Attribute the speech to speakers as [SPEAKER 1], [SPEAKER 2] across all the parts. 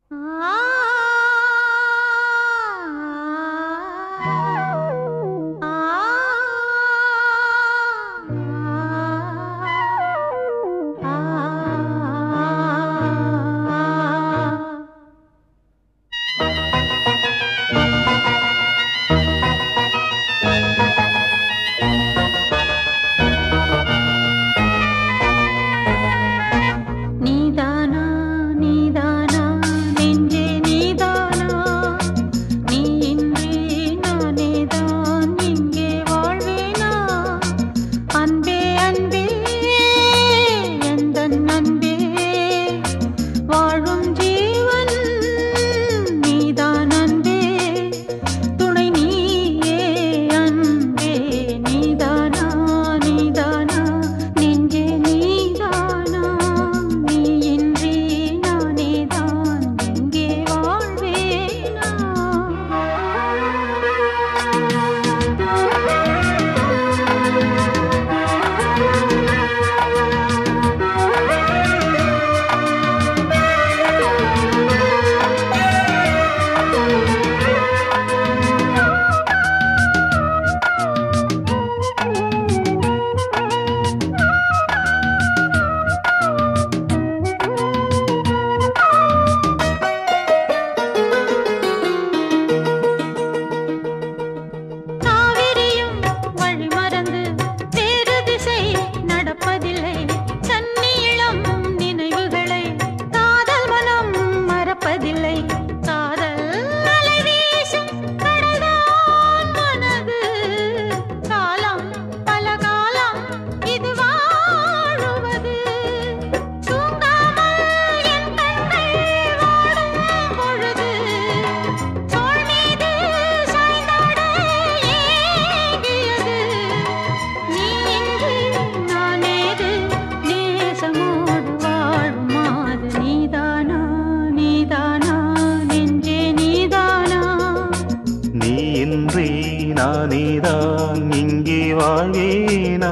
[SPEAKER 1] நானேதான் இங்கே வாழ்வேனா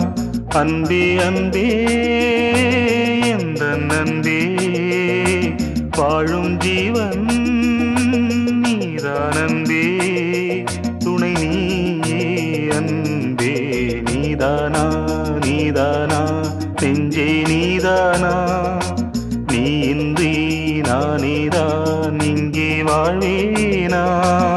[SPEAKER 1] அன்பே அன்பே எந்த நன்பே வாழும் ஜீவன் நீதான் அன்பே துணை நீயே அன்பே நீதானா நீதானா நெஞ்சே நீதானா நீ இன்றி நானேதான் இங்கே வாழ்வேனா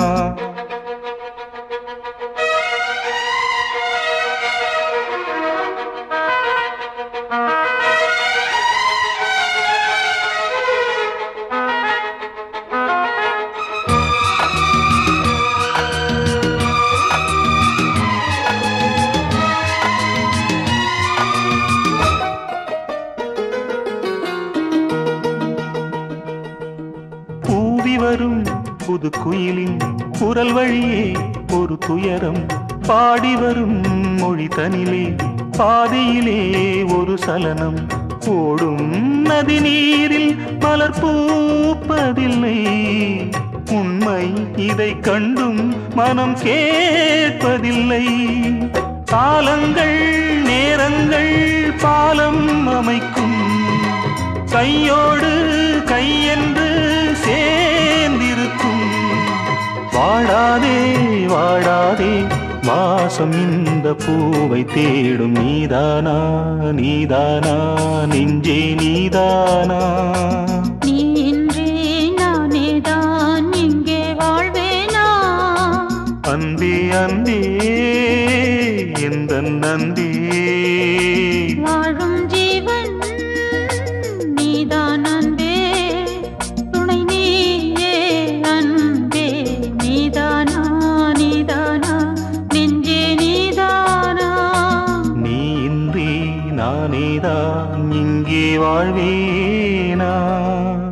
[SPEAKER 1] வரும் புது குயிலின் குரல் வழியே ஒரு துயரம் பாடி வரும் மொழி தனிலே பாதையிலே ஒரு சலனம் ஓடும் நதி நீரில் மலர் பூப்பதில்லை உண்மை இதை கண்டும் மனம் கேட்பதில்லை காலங்கள் நேரங்கள் பாலம் அமைக்கும் கையோடு கையென்று சேர்ந்திருக்கும் வாடாதே வாடாதே வாசம் இந்த பூவை தேடும் நீதானா நீதானா நெஞ்சே நீதானா
[SPEAKER 2] நீ இன்றி நானேதான் இங்கே வாழ்வேனா
[SPEAKER 1] அன்பே அன்பே எந்த நந்தே
[SPEAKER 2] வாழும் ஜீவன் நீதான் அன்பே துணை நீயே அன்பே நீதானா நீதானா நெஞ்சே நீதானா
[SPEAKER 1] நீ இன்றி நானேதான் இங்கே வாழ்வேனா